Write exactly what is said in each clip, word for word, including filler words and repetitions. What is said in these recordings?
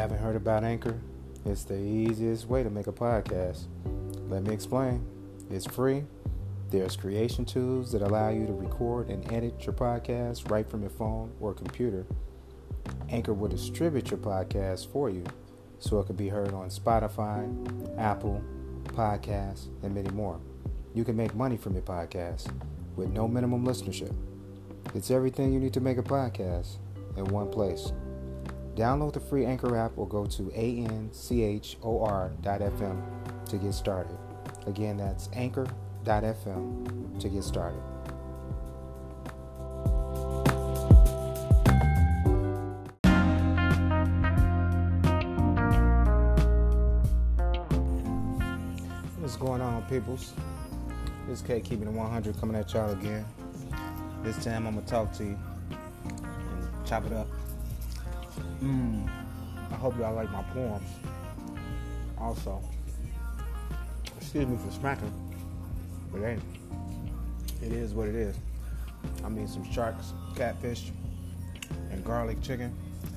haven't heard about Anchor? It's the easiest way to make a podcast. Let me explain. It's free. There's creation tools that allow you to record and edit your podcast right from your phone or computer. Anchor will distribute your podcast for you so it can be heard on Spotify, Apple Podcasts, and many more. You can make money from your podcast with no minimum listenership. It's everything you need to make a podcast in one place. Download the free Anchor app or go to anchor dot f m to get started. Again, that's anchor dot f m to get started. What's going on, peoples? This is K keeping it one hundred coming at y'all again. This time I'm going to talk to you and chop it up. Mm, I hope y'all like my poems. Also, excuse me for smacking, but hey, it is what it is. I mean, some sharks, catfish, and garlic chicken.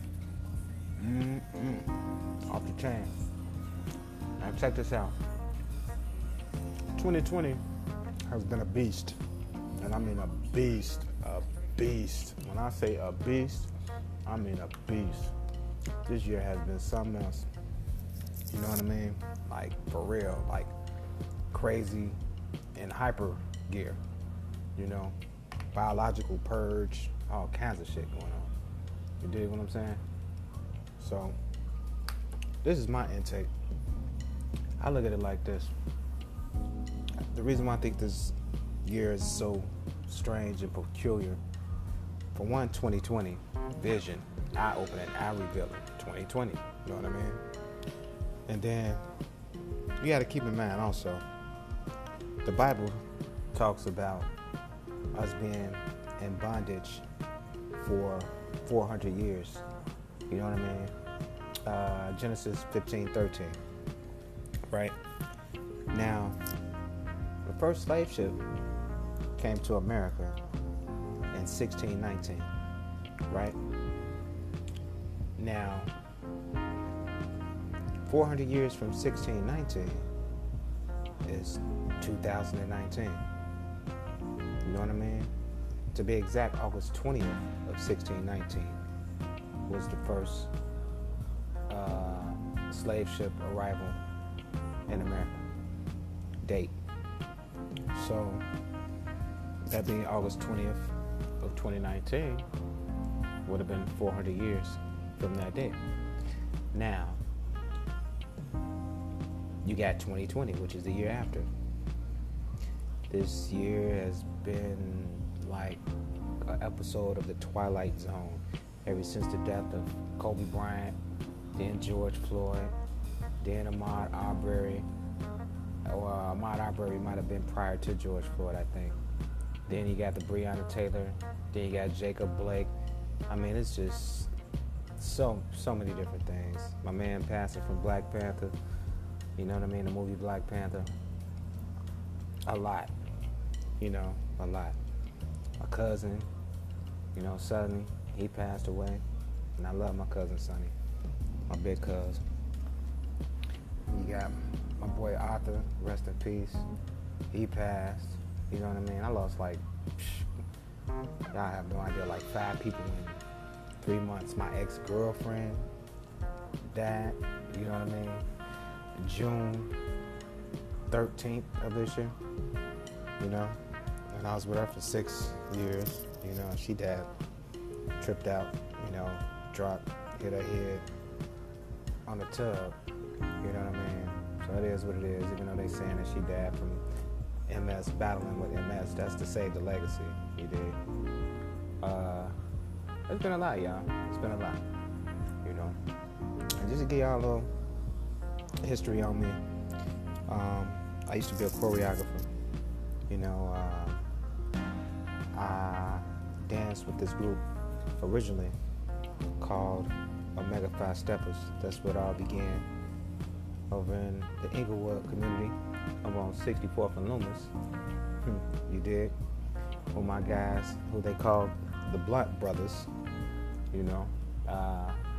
Mm-mm. Off the chain. Now check this out. twenty twenty has been a beast, and I mean a beast, a beast. When I say a beast, I mean a beast. This year has been something else. You know what I mean? Like, for real. Like, crazy and hyper gear. You know? Biological purge. All kinds of shit going on. You dig what I'm saying? So, this is my intake. I look at it like this. The reason why I think this year is so strange and peculiar, for one, twenty twenty, vision, eye-opening, eye-revealing, twenty twenty, you know what I mean? And then, you got to keep in mind also, the Bible talks about us being in bondage for four hundred years, you know what I mean? Uh, Genesis fifteen thirteen, right? Now, the first slave ship came to America in sixteen nineteen, right? Now, four hundred years from sixteen nineteen is two thousand nineteen. You know what I mean? To be exact, August twentieth of sixteen nineteen was the first uh, slave ship arrival in America. Date. So, that being August twentieth of twenty nineteen would have been four hundred years from that date. Now, you got twenty twenty, which is the year after. This year has been like an episode of the Twilight Zone ever since the death of Kobe Bryant, then George Floyd, then Ahmaud Arbery. Or uh, Ahmaud Arbery might have been prior to George Floyd, I think. Then you got the Breonna Taylor. Then you got Jacob Blake. I mean, it's just so so many different things. My man passing from Black Panther. You know what I mean? The movie Black Panther. A lot. You know, a lot. My cousin, you know, Sonny, he passed away. And I love my cousin Sonny. My big cousin. You got my boy Arthur, rest in peace. He passed. You know what I mean? I lost like, psh, y'all have no idea, like five people in three months. My ex-girlfriend, dad, you know what I mean? June thirteenth of this year, you know? And I was with her for six years, you know, and she died, tripped out, you know, dropped, hit her head on the tub, you know what I mean? So it is what it is, even though they saying that she died from M S, battling with M S. That's to save the legacy, you did. Uh, it's been a lot, y'all. It's been a lot, you know. And just to give y'all a little history on me, um, I used to be a choreographer. You know, uh, I danced with this group originally called Omega Phi Steppers. That's what all began over in the Inglewood community, over on sixty-fourth and Loomis. You did? With my guys, who they called the Blunt Brothers, you know. Uh,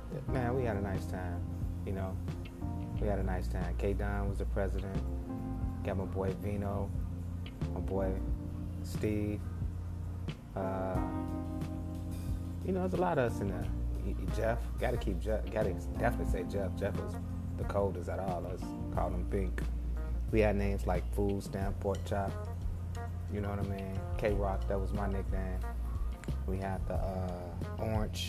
man, we had a nice time. You know, we had a nice time. K Don was the president. Got my boy Vino, my boy Steve. Uh, you know, there's a lot of us in there. Jeff, gotta keep Jeff. Gotta definitely say Jeff. Jeff was the coldest out of all of us. Called him Pink. We had names like Food Stamp, Pork Chop. You know what I mean? K Rock, that was my nickname. We had the uh, orange.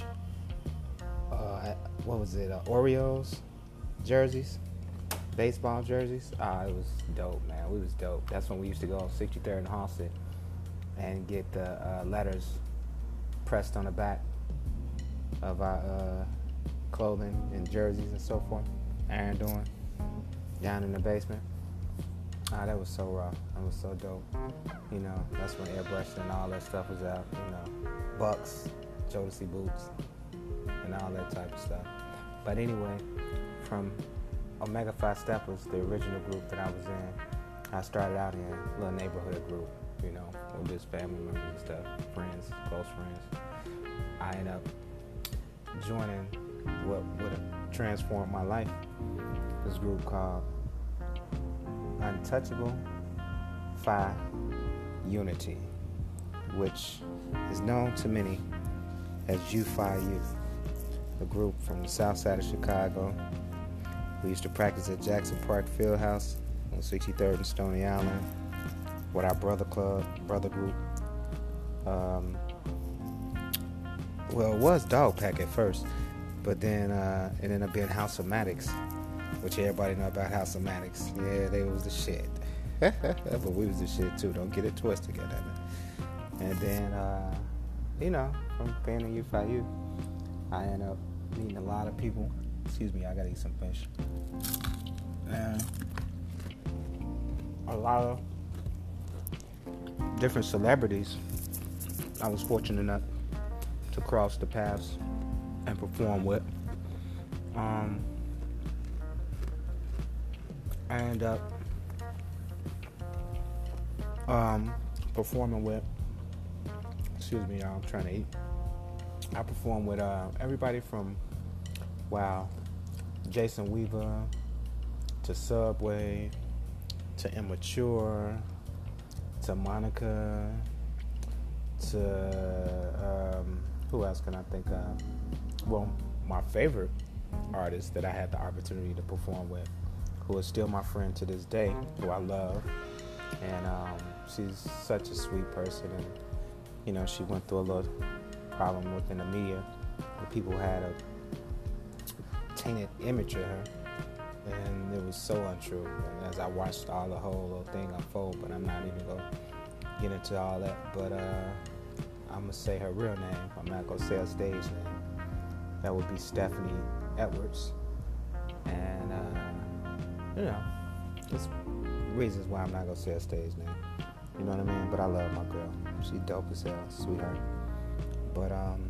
Uh, what was it? Uh, Oreos jerseys, baseball jerseys. Ah, it was dope, man. We was dope. That's when we used to go on sixty-third and Halsted and get the uh, letters pressed on the back of our uh, clothing and jerseys and so forth. Aaron doing down in the basement. Ah, that was so raw. That was so dope. You know, that's when airbrushing and all that stuff was out. You know, Bucks, Jodeci boots, and all that type of stuff. But anyway, from Omega Phi Steppers, the original group that I was in, I started out in a little neighborhood group. You know, with just family members and stuff, friends, close friends. I ended up joining what would have transformed my life. This group called Untouchable Phi Unity, which is known to many as U Phi Youth, a group from the south side of Chicago. We used to practice at Jackson Park Fieldhouse on sixty-third and Stony Island with our brother club, brother group. Um, well, it was Dog Pack at first, but then uh, it ended up being House of Maddox, which everybody know about House of Maddox. Yeah, they was the shit. But we was the shit too. Don't get it twisted, goddammit. And then, uh, you know, from being in U Phi U, I ended up meeting a lot of people. Excuse me, I gotta eat some fish. And a lot of different celebrities I was fortunate enough to cross the paths and perform with. Um, I ended up um, performing with, excuse me, y'all, I'm trying to eat. I performed with uh, everybody from, wow, Jason Weaver to Subway to Immature to Monica to, um, who else can I think of? Well, my favorite artist that I had the opportunity to perform with, who is still my friend to this day, who I love. And um, she's such a sweet person. And, you know, she went through a little problem within the media where people had a tainted image of her. And it was so untrue. And as I watched all the whole little thing unfold, but I'm not even going to get into all that. But uh, I'm going to say her real name. I'm not going to say her stage name. That would be Stephanie Edwards. And, uh, you know, there's reasons why I'm not going to say her stage name. You know what I mean? But I love my girl. She dope as hell, sweetheart. But um,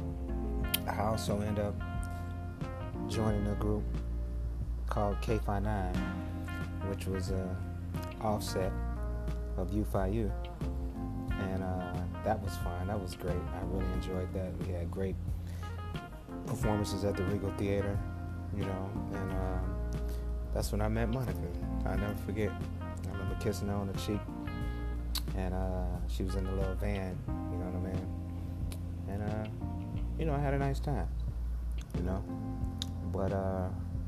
I also end up joining a group called K Phi nine, which was a offset of U Phi U. And uh, that was fun. That was great. I really enjoyed that. We had great performances at the Regal Theater, you know, and um, that's when I met Monica. I'll never forget. I remember kissing her on the cheek, and uh, she was in the little van, you know what I mean? And, uh, you know, I had a nice time, you know? But uh,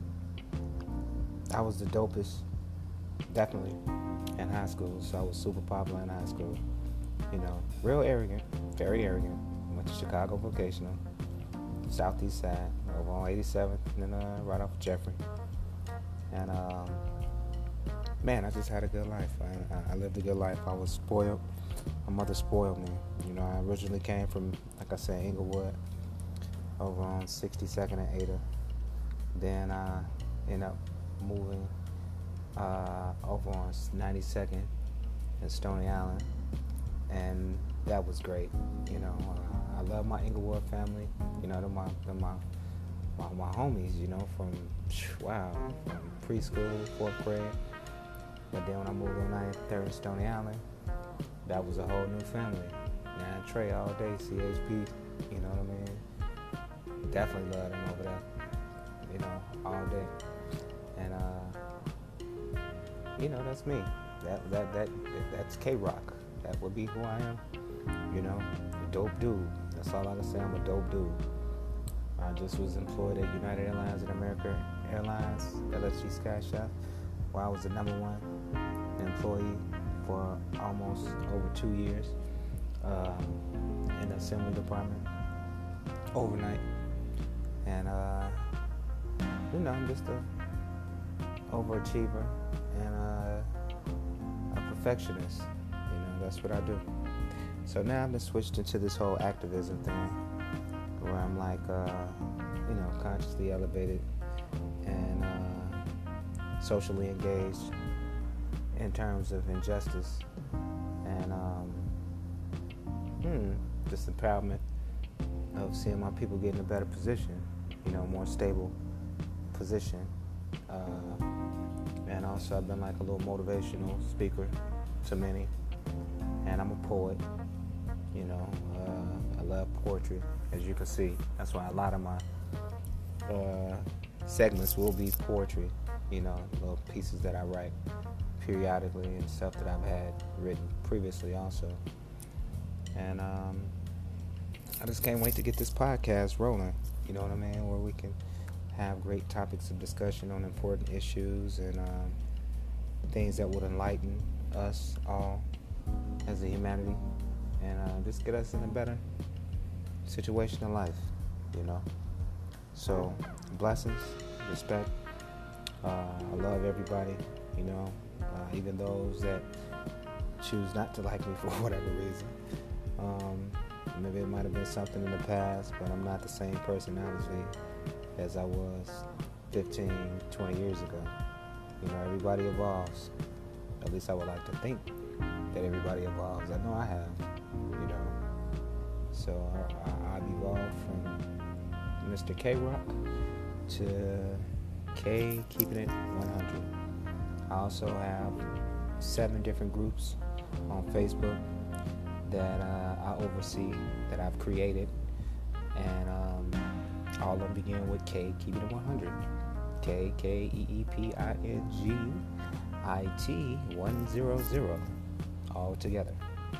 I was the dopest, definitely, in high school, so I was super popular in high school. You know, real arrogant, very arrogant. Went to Chicago Vocational, Southeast Side, over on eighty-seventh, and then uh, right off of Jeffrey. And, um, man, I just had a good life. I, I lived a good life. I was spoiled. My mother spoiled me. You know, I originally came from, like I said, Inglewood, over on sixty-second and Ada. Then I ended up moving uh, over on ninety-second and Stony Island. And that was great. You know, uh, I love my Inglewood family. You know, they're my, they're my, my, my homies, you know, from, wow, from preschool, fourth grade. But then when I moved on ninety-third and Stony Island, that was a whole new family. Now Trey all day, C H P, you know what I mean? definitely love them over there. You know, all day. And uh, you know, that's me. That that that that's K-Rock. That would be who I am. You know, a dope dude. That's all I can say. I'm a dope dude. I just was employed at United Airlines and American Airlines, L S G Sky Chef, where I was the number one employee for almost over two years um, in the assembly department overnight. And, uh, you know, I'm just a overachiever and a, a perfectionist. You know, that's what I do. So now I've been switched into this whole activism thing where I'm like, uh, you know, consciously elevated and uh, socially engaged in terms of injustice and um, hmm, just empowerment of seeing my people get in a better position, you know, more stable position. Uh, and also I've been like a little motivational speaker to many. And I'm a poet, you know, uh, I love poetry, as you can see. That's why a lot of my uh, segments will be poetry, you know, little pieces that I write periodically and stuff that I've had written previously also. And um, I just can't wait to get this podcast rolling, you know what I mean, where we can have great topics of discussion on important issues and um, things that would enlighten us all as a humanity and uh, just get us in a better situation in life, you know. So, blessings, respect. Uh, I love everybody, you know, uh, even those that choose not to like me for whatever reason. Um, maybe it might have been something in the past, but I'm not the same personality as I was fifteen, twenty years ago. You know, everybody evolves. At least I would like to think that everybody evolves. I know I have, you know. So I, I, I've evolved from Mister K-Rock to K keeping it one hundred. I also have seven different groups on Facebook that uh, I oversee, that I've created, and um, all of them begin with K keeping it one hundred. K, K E E P I N G I T one hundred, all together.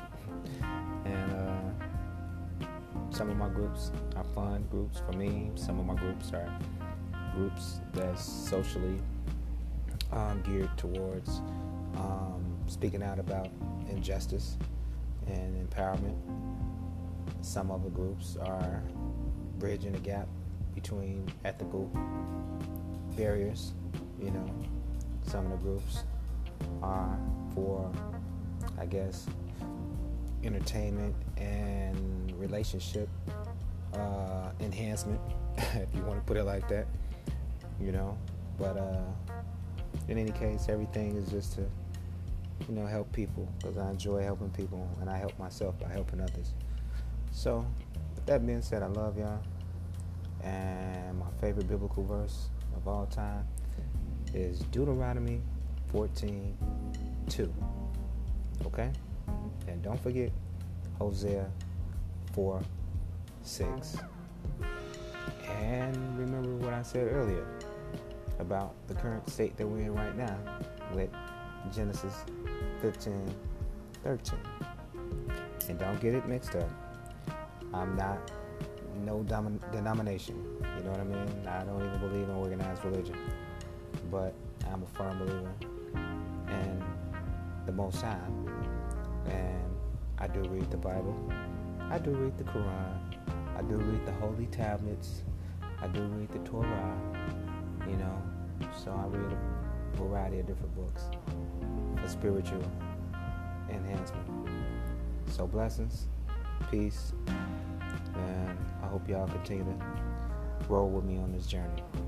And uh, some of my groups are fun groups for me. Some of my groups are groups that's socially um, geared towards um, speaking out about injustice and empowerment. Some of the groups are bridging the gap between ethical barriers, you know. Some of the groups are for, I guess, entertainment and relationship uh, enhancement, if you want to put it like that, you know. But uh, in any case, everything is just to, you know, help people, because I enjoy helping people, and I help myself by helping others. So, with that being said, I love y'all, and my favorite biblical verse of all time is Deuteronomy fourteen two. Okay? And don't forget Hosea four six. And remember what I said earlier about the current state that we're in right now with Genesis fifteen thirteen. And don't get it mixed up. I'm not no dom- denomination. You know what I mean? I don't even believe in organized religion. But I'm a firm believer in the Most High. And I do read the Bible. I do read the Quran. I do read the Holy Tablets. I do read the Torah. You know, so I read a variety of different books for spiritual enhancement. So blessings, peace, and I hope y'all continue to roll with me on this journey.